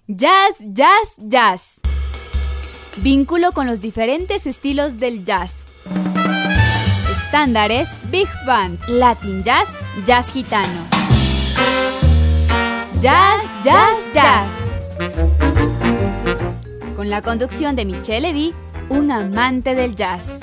Jazz, jazz, jazz. Vínculo con los diferentes estilos del jazz. Estándares, big band, latin jazz, jazz gitano. Jazz, jazz, jazz. Con la conducción de Michelle Levy, un amante del jazz.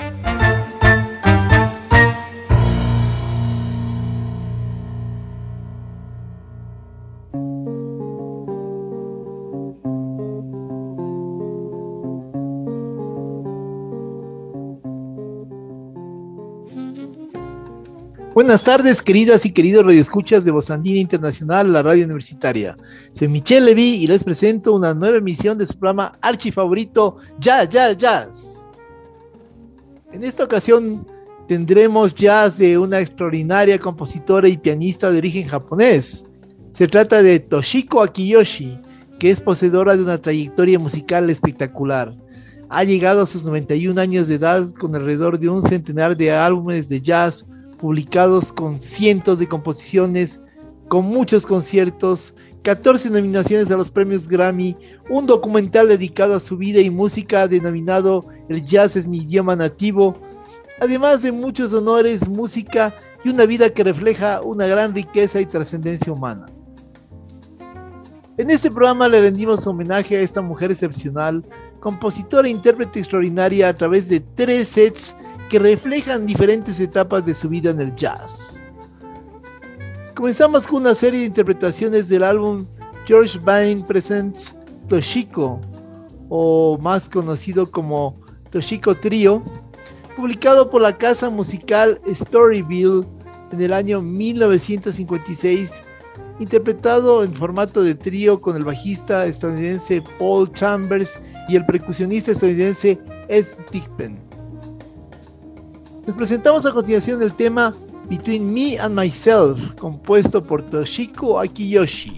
Buenas tardes, queridas y queridos radioescuchas de Voz Andina Internacional, la radio universitaria. Soy Michelle Levy y les presento una nueva emisión de su programa archifavorito, Jazz, Jazz, Jazz. En esta ocasión tendremos jazz de una extraordinaria compositora y pianista de origen japonés. Se trata de Toshiko Akiyoshi, que es poseedora de una trayectoria musical espectacular. Ha llegado a sus 91 años de edad con alrededor de un centenar de álbumes de jazz publicados, con cientos de composiciones, con muchos conciertos, 14 nominaciones a los premios Grammy, un documental dedicado a su vida y música denominado El Jazz es mi idioma nativo, además de muchos honores, música y una vida que refleja una gran riqueza y trascendencia humana. En este programa le rendimos homenaje a esta mujer excepcional, compositora e intérprete extraordinaria a través de 3 sets que reflejan diferentes etapas de su vida en el jazz. Comenzamos con una serie de interpretaciones del álbum George Bain Presents Toshiko, o más conocido como Toshiko Trio, publicado por la casa musical Storyville en el año 1956, interpretado en formato de trío con el bajista estadounidense Paul Chambers y el percusionista estadounidense Ed Thigpen. Les presentamos a continuación el tema Between Me and Myself, compuesto por Toshiko Akiyoshi.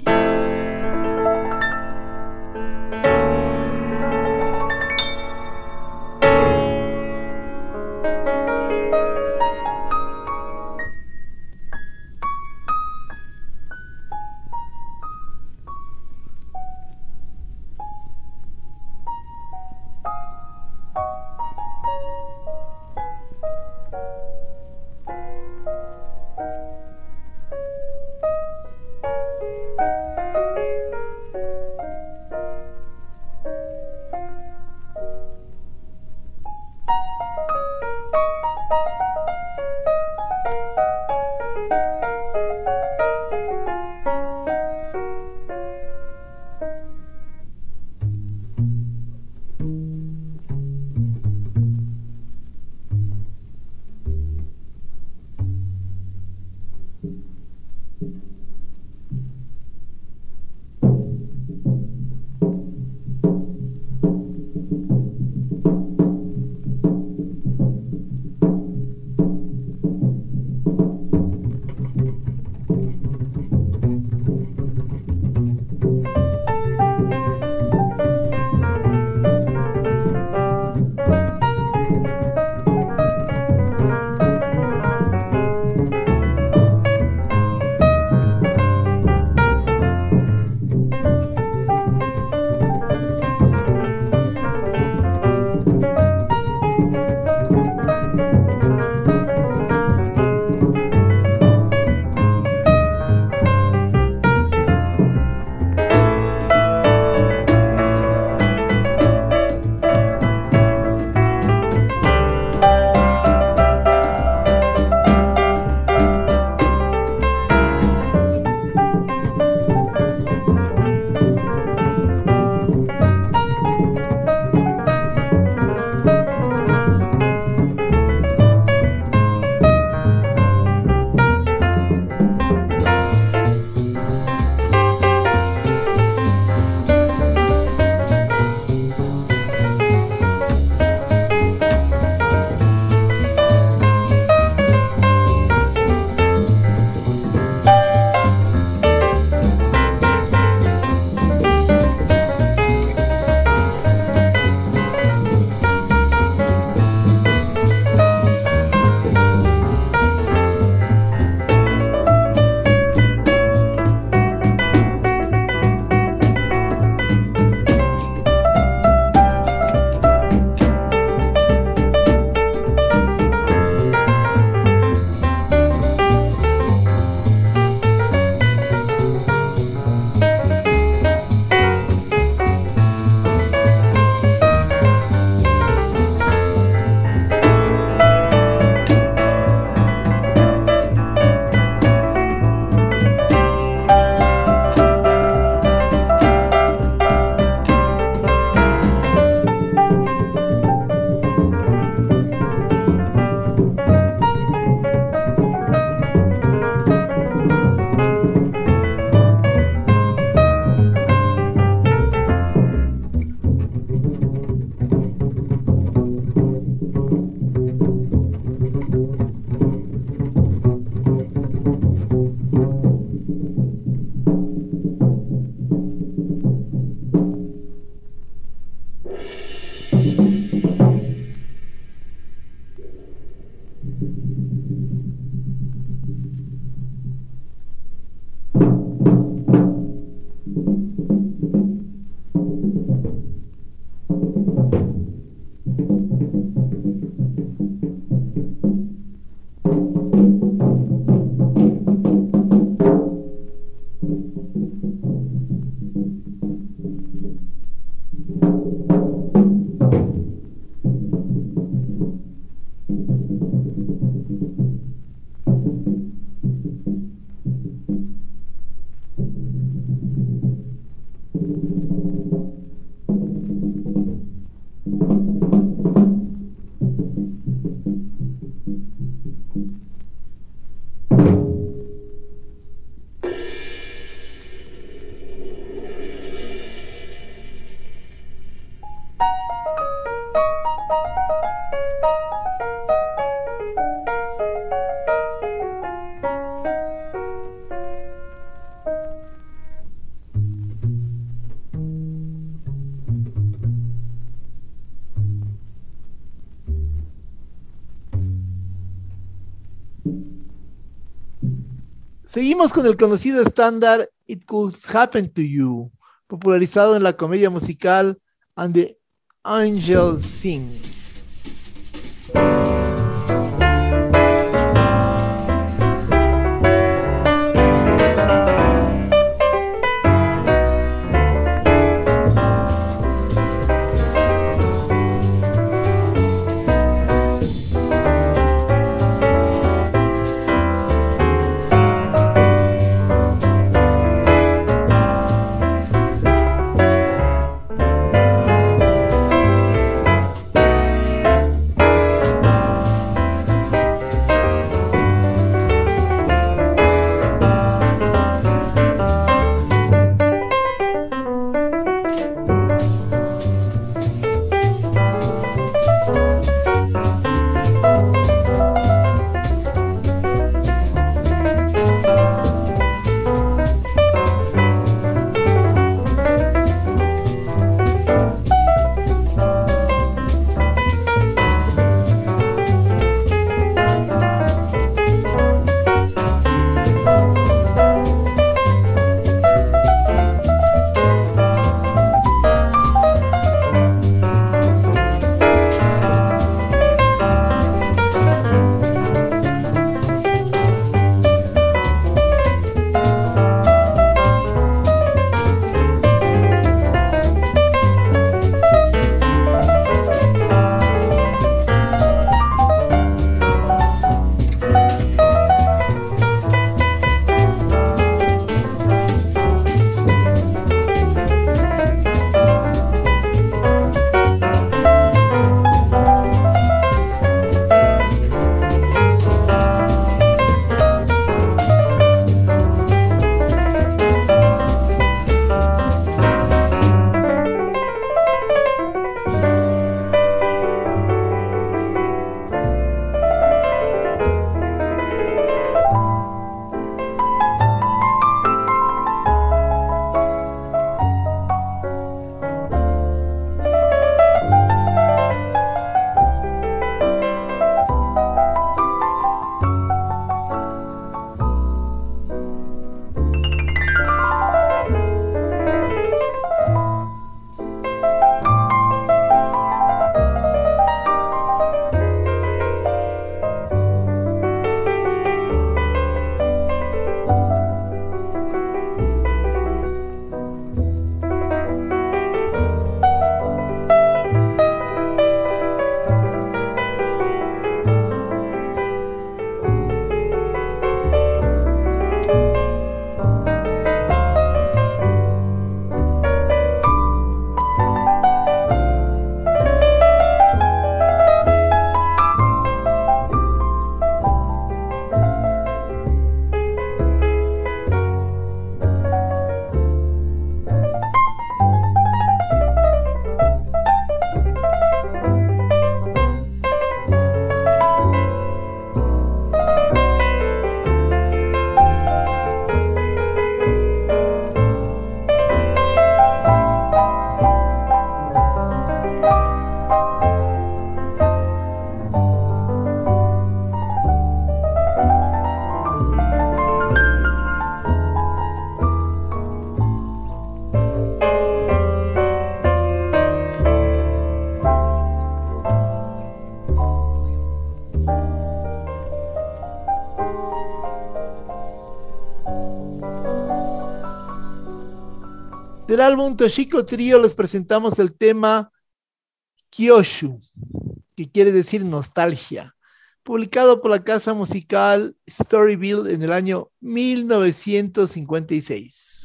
Seguimos con el conocido estándar It Could Happen to You, popularizado en la comedia musical And the Angels Sing. Del álbum Toshiko Trio les presentamos el tema Kyoshu, que quiere decir nostalgia, publicado por la casa musical Storyville en el año 1956.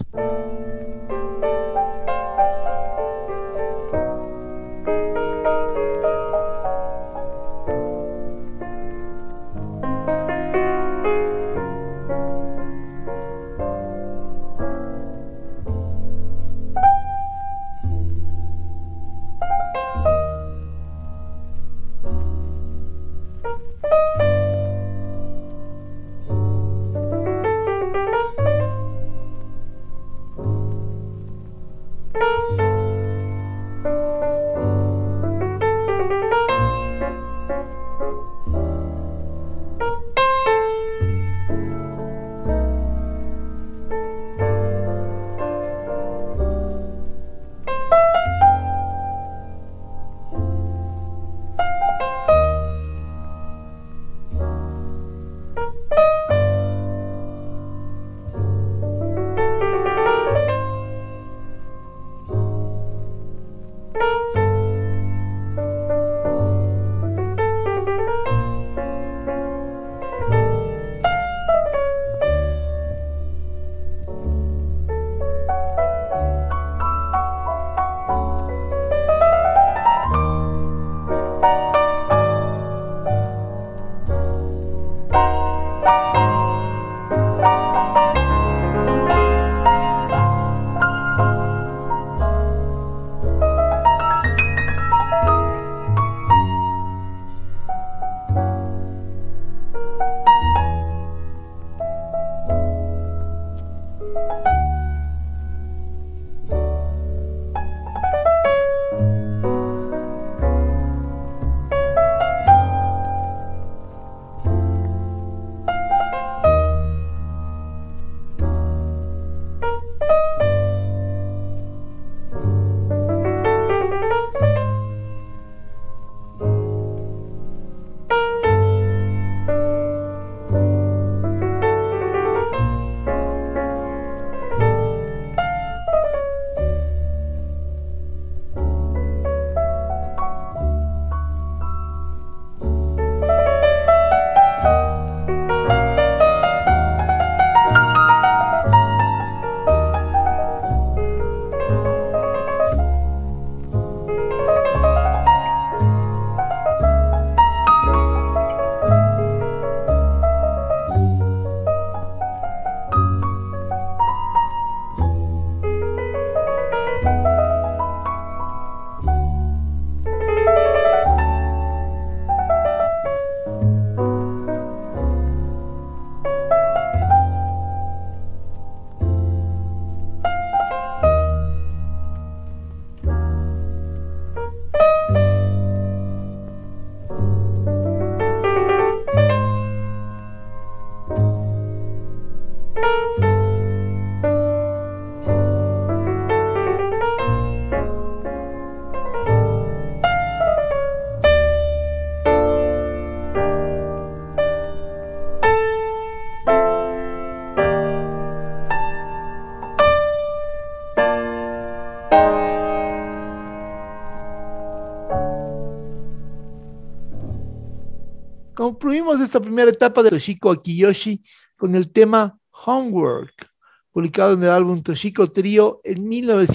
Concluimos esta primera etapa de Toshiko Akiyoshi con el tema Homework, publicado en el álbum Toshiko Trio en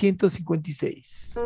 1956.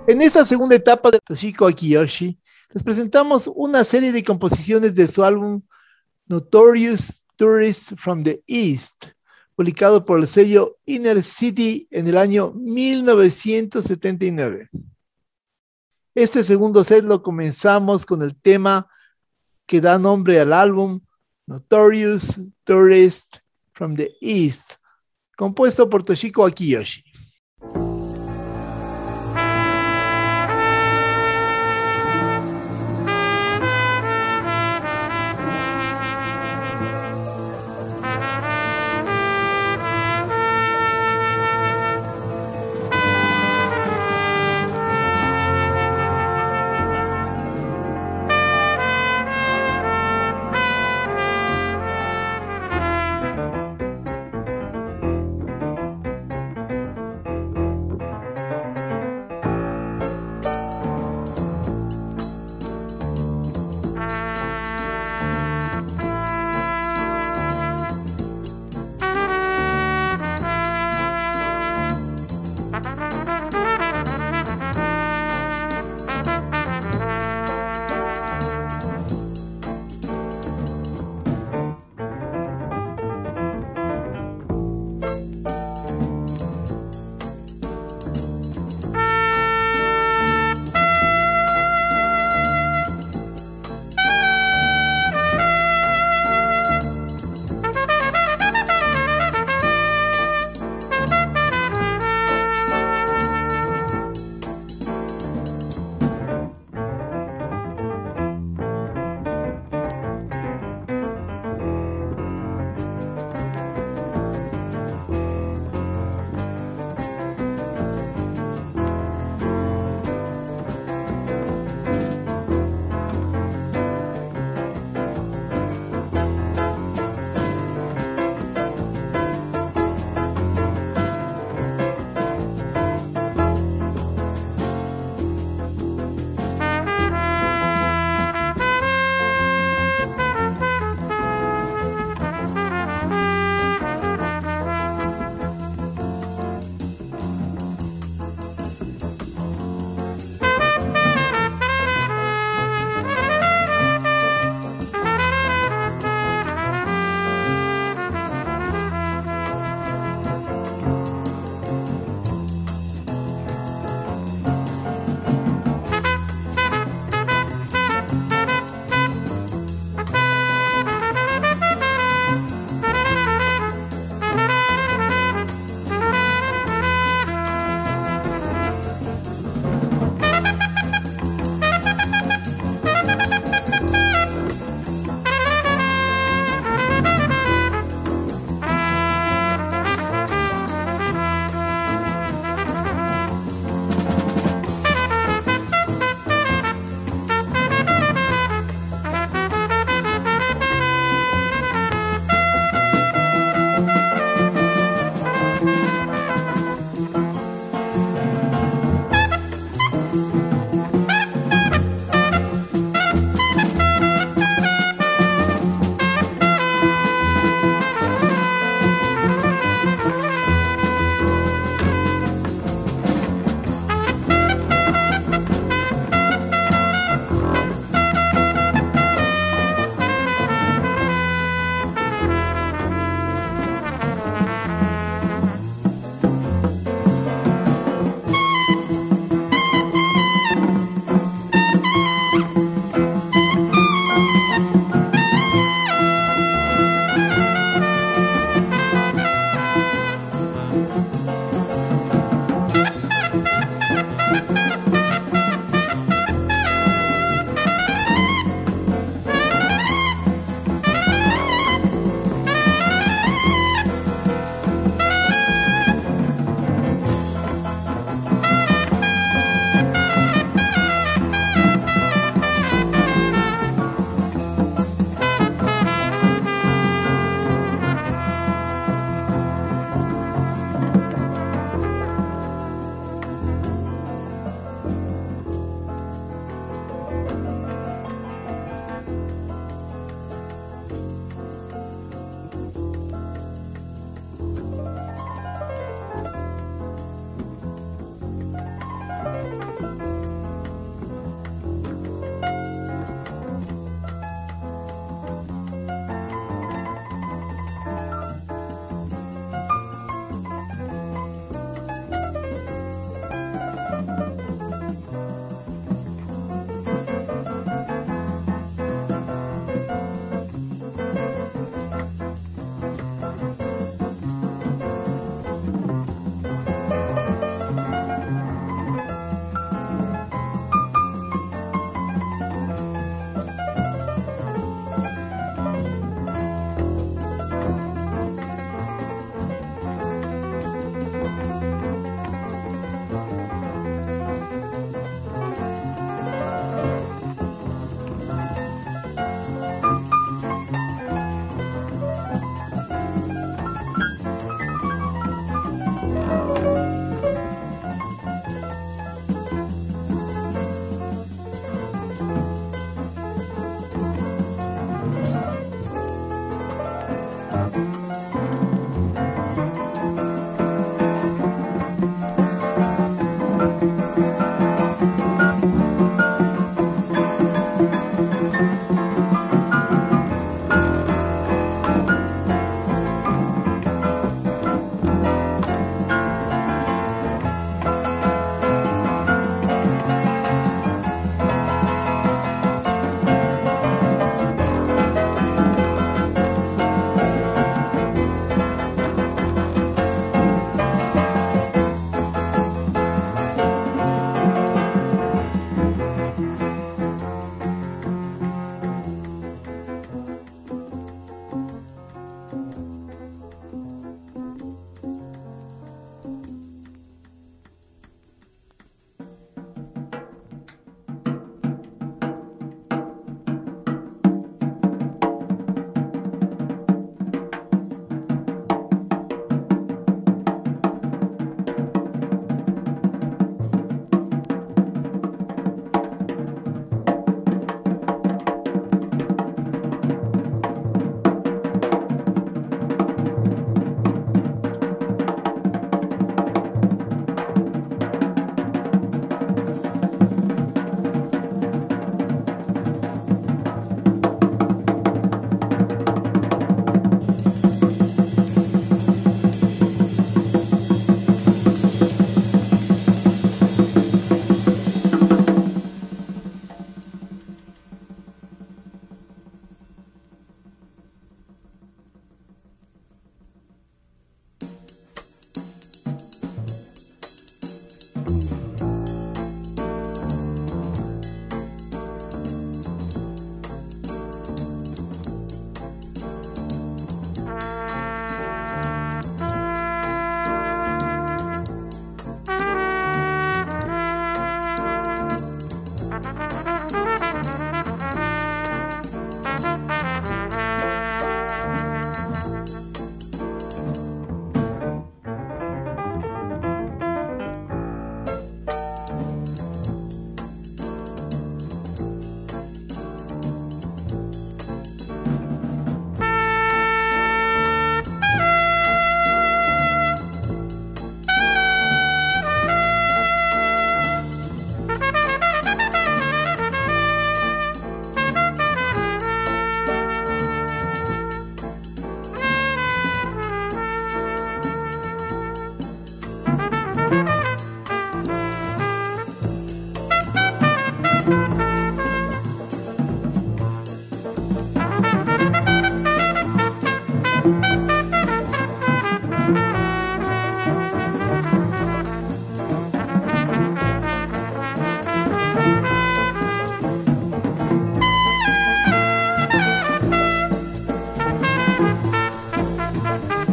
En esta segunda etapa de Toshiko Akiyoshi, les presentamos una serie de composiciones de su álbum Notorious Tourists from the East, publicado por el sello Inner City en el año 1979. Este segundo set lo comenzamos con el tema que da nombre al álbum, Notorious Tourists from the East, compuesto por Toshiko Akiyoshi.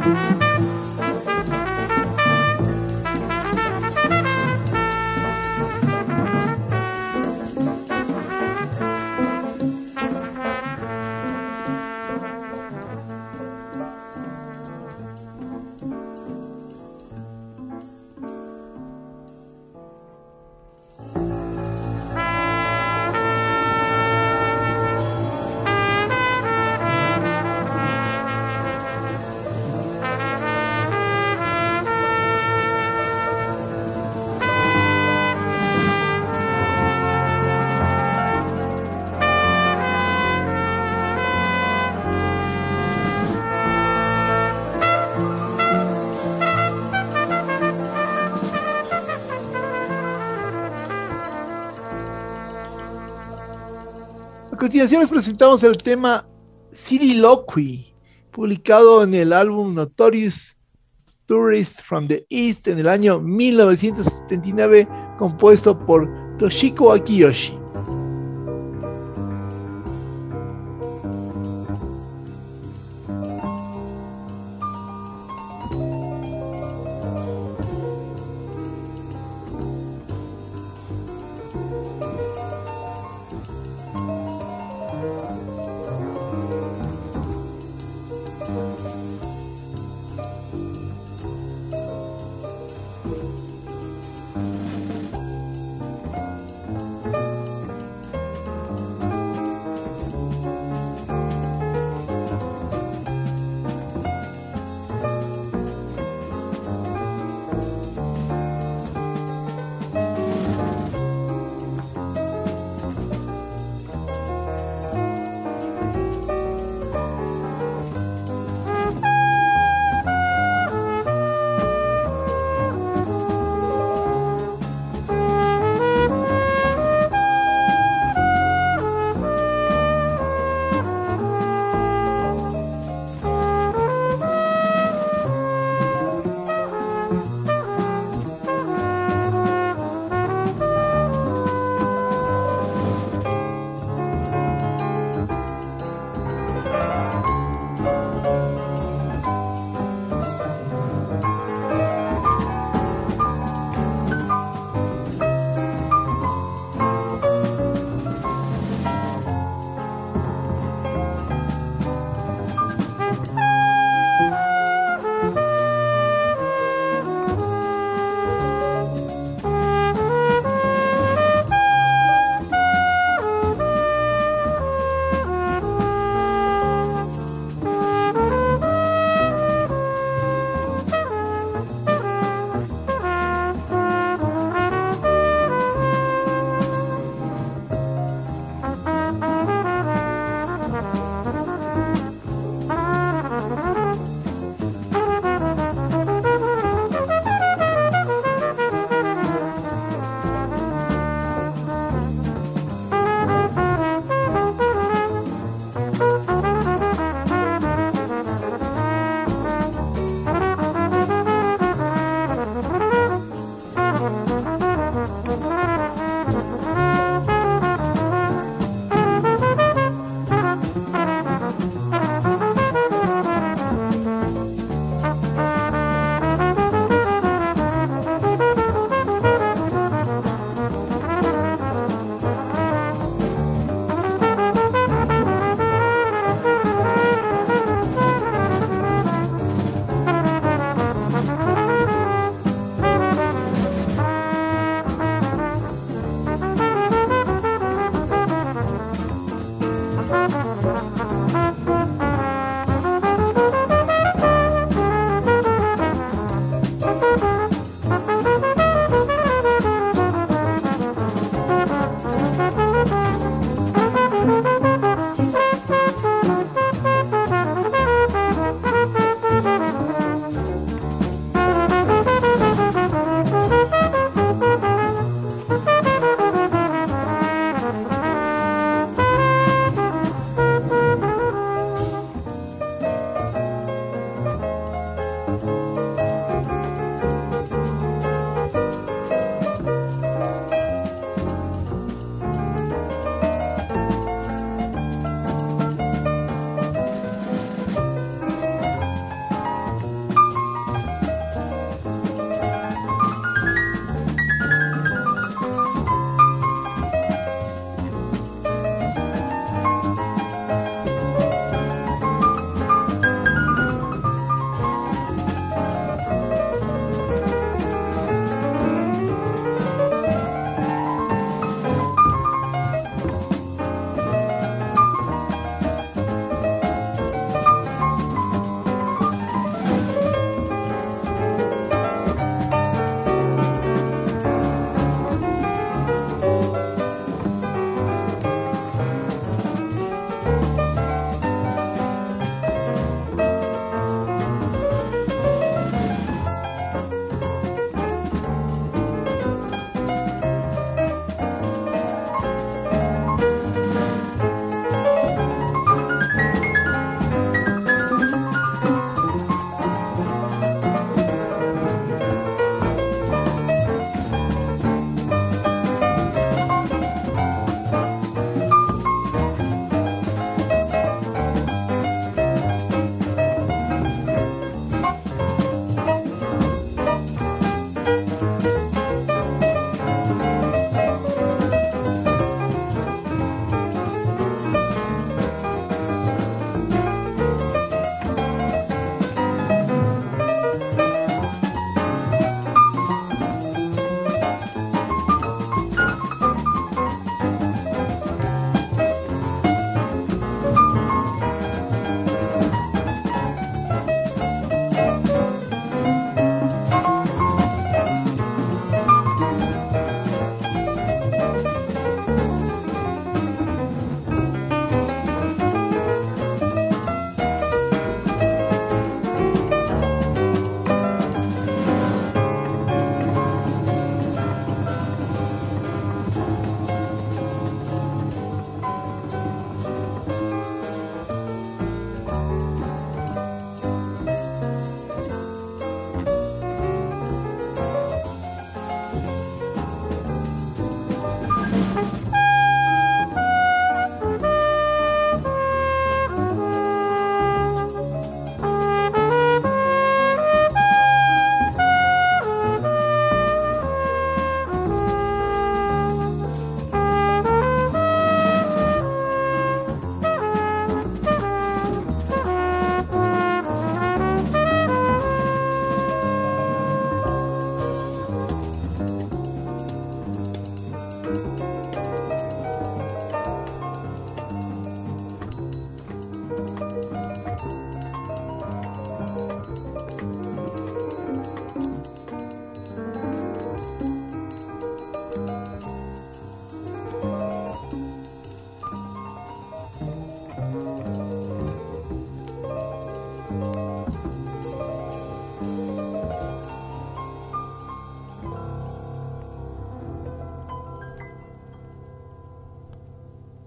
A continuación les presentamos el tema Soliloquy, publicado en el álbum Notorious Tourist from the East en el año 1979, compuesto por Toshiko Akiyoshi.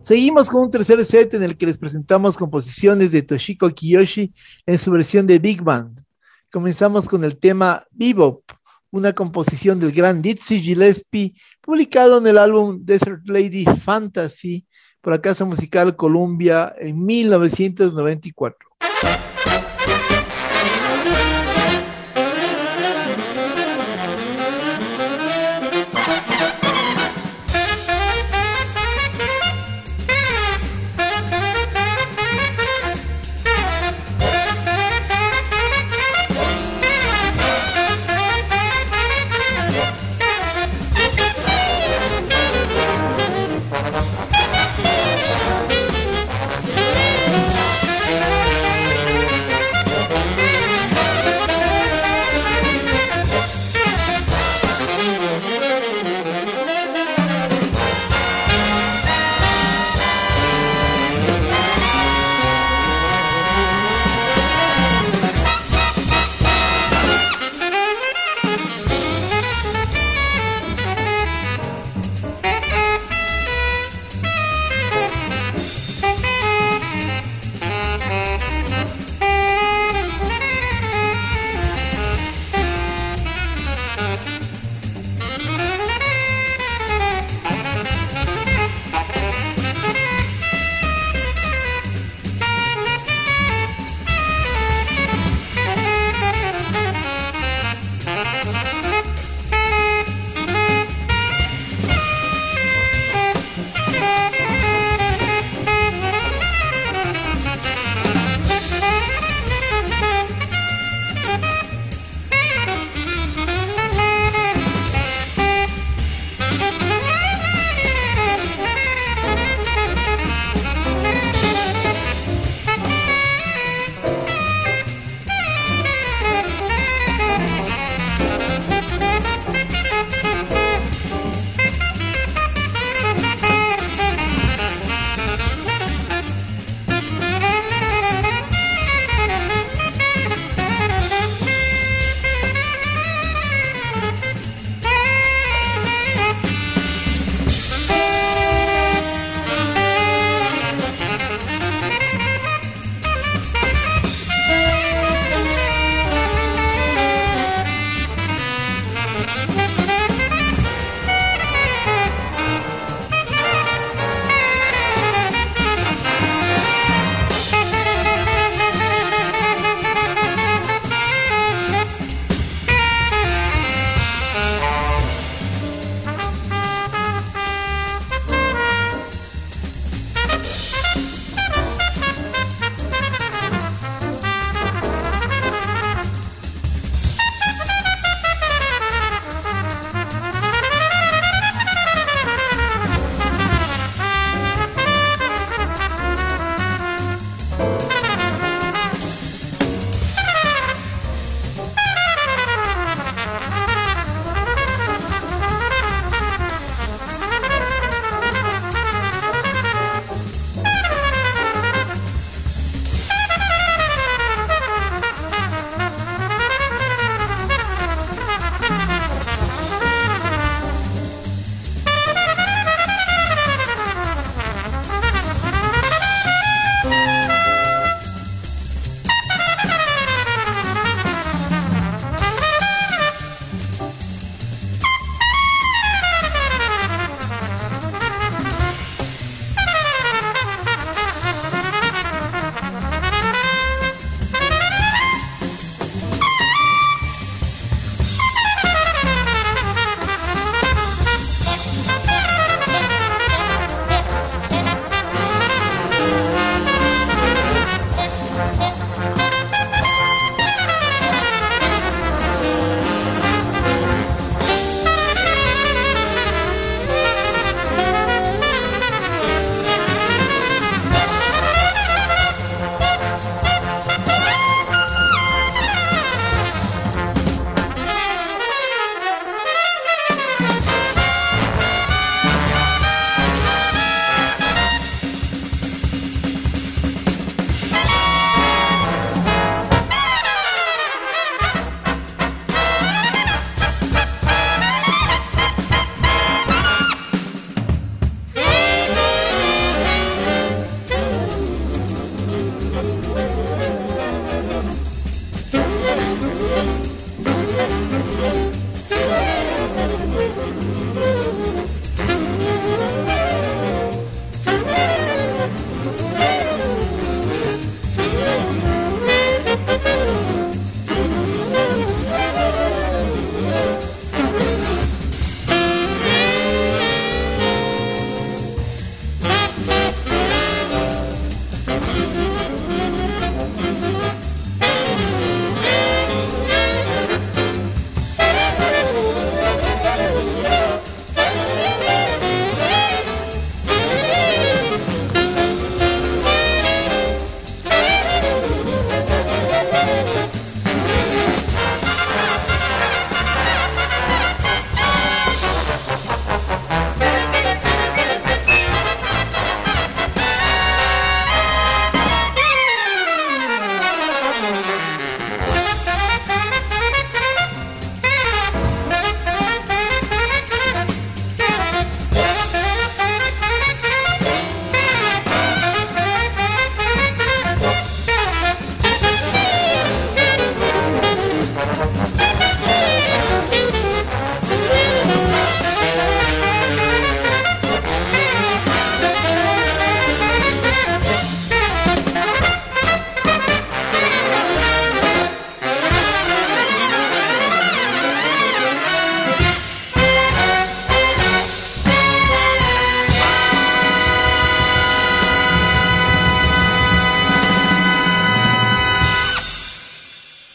Seguimos con un tercer set en el que les presentamos composiciones de Toshiko Kiyoshi en su versión de Big Band. Comenzamos con el tema Bebop, una composición del gran Dizzy Gillespie, publicado en el álbum Desert Lady Fantasy por la casa musical Columbia en 1994.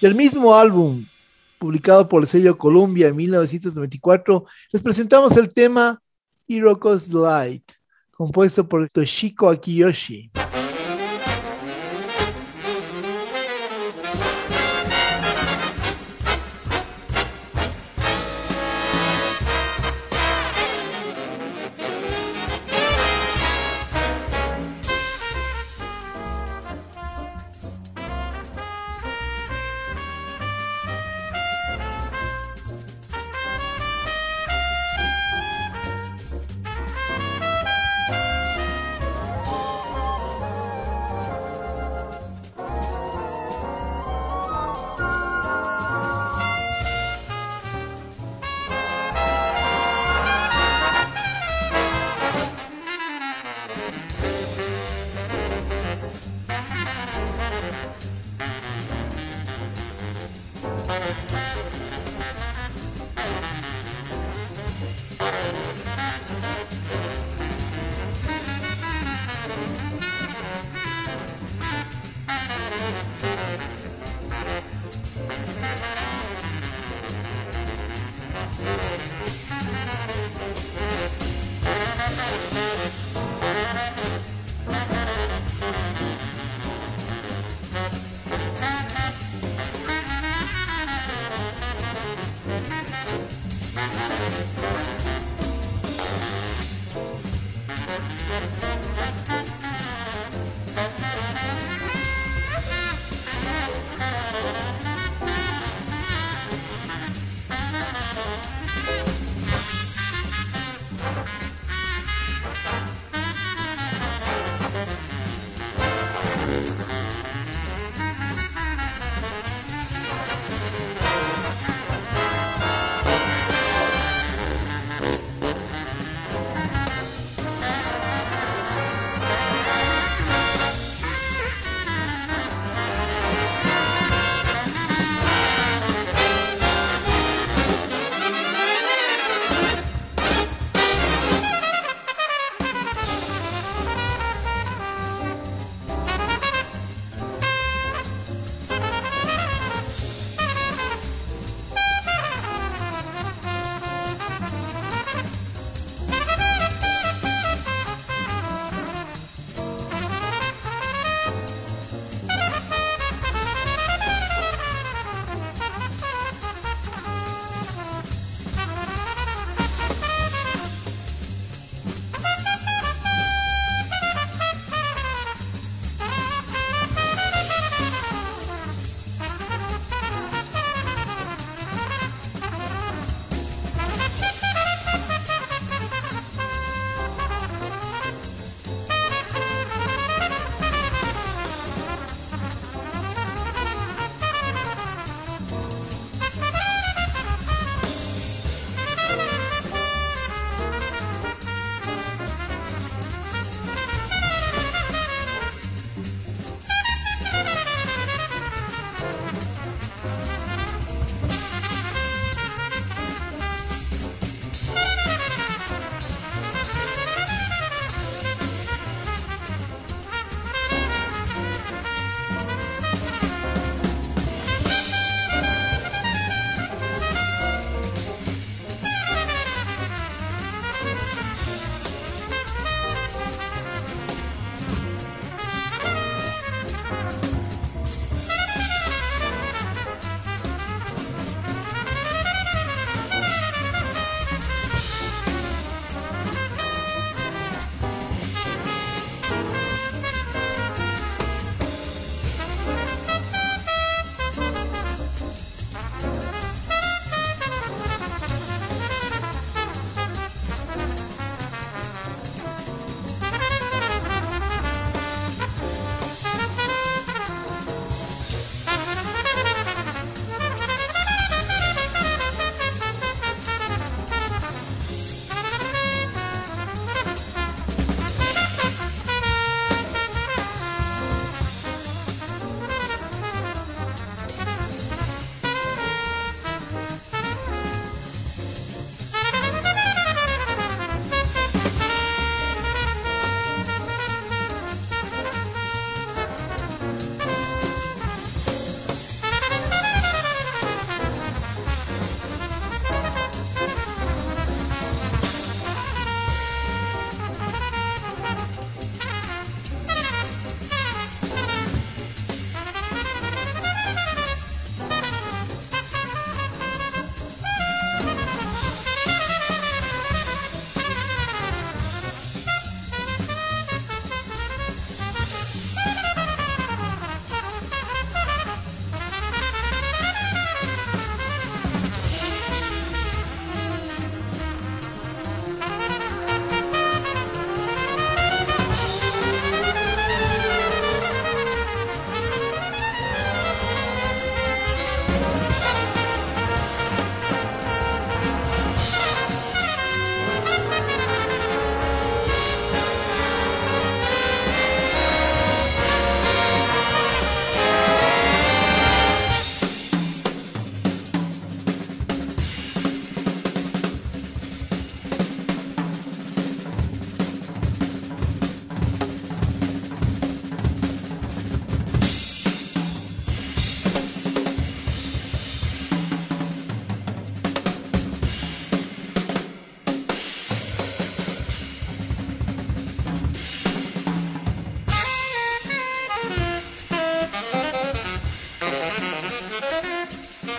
Del mismo álbum, publicado por el sello Columbia en 1994, les presentamos el tema Hiroko's Light, compuesto por Toshiko Akiyoshi.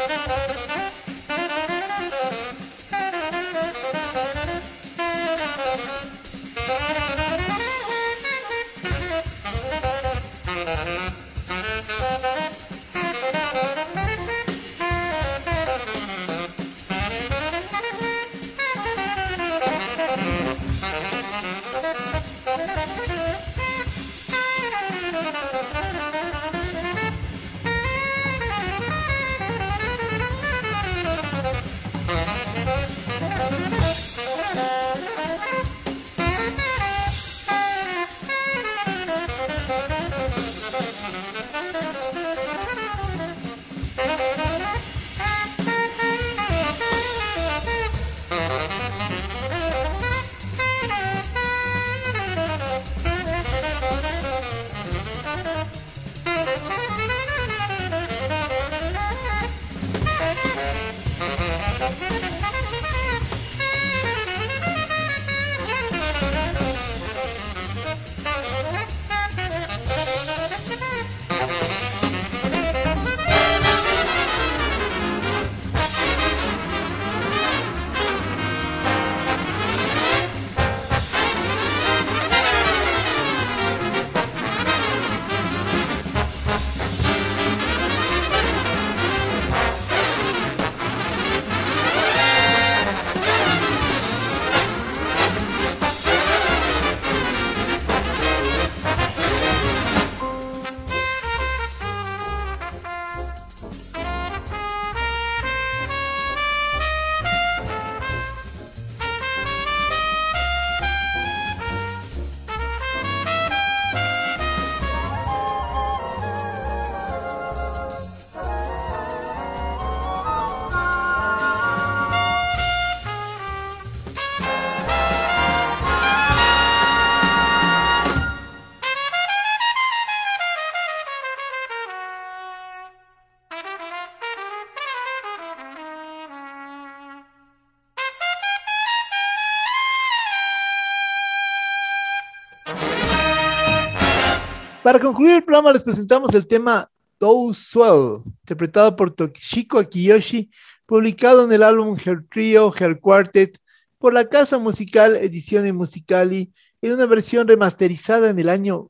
Para concluir el programa les presentamos el tema Do Swell, interpretado por Toshiko Akiyoshi, publicado en el álbum Her Trio, Her Quartet, por la casa musical Edizione Musicali, en una versión remasterizada en el año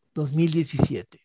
2017.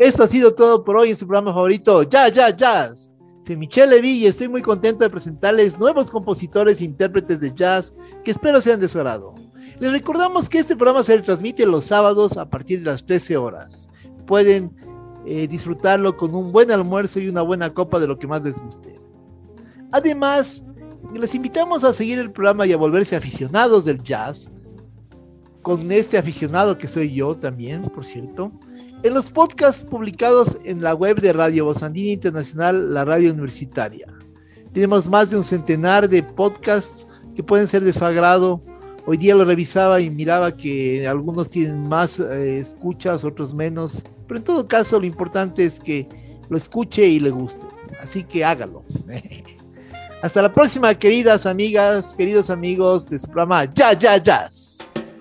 Esto ha sido todo por hoy en su programa favorito, Ya, Ya, Jazz. Soy Michel Levy y estoy muy contento de presentarles nuevos compositores e intérpretes de jazz que espero sean de su agrado. Les recordamos que este programa se transmite los sábados a partir de las 13 horas. Pueden disfrutarlo con un buen almuerzo y una buena copa de lo que más les guste. Además, les invitamos a seguir el programa y a volverse aficionados del jazz, con este aficionado que soy yo también, por cierto, en los podcasts publicados en la web de Radio Voz Andina Internacional, la radio universitaria. Tenemos más de un centenar de podcasts que pueden ser de su agrado. Hoy día lo revisaba y miraba que algunos tienen más escuchas, otros menos, pero en todo caso lo importante es que lo escuche y le guste, así que hágalo. Hasta la próxima, queridas amigas, queridos amigos de su programa Ya, Ya, Jazz.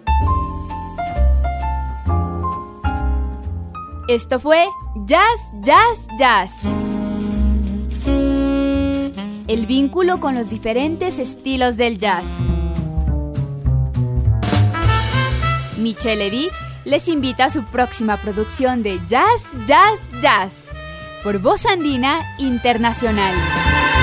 Esto fue Jazz, Jazz, Jazz. El vínculo con los diferentes estilos del jazz. Michel Levy les invita a su próxima producción de Jazz, Jazz, Jazz por Voz Andina Internacional.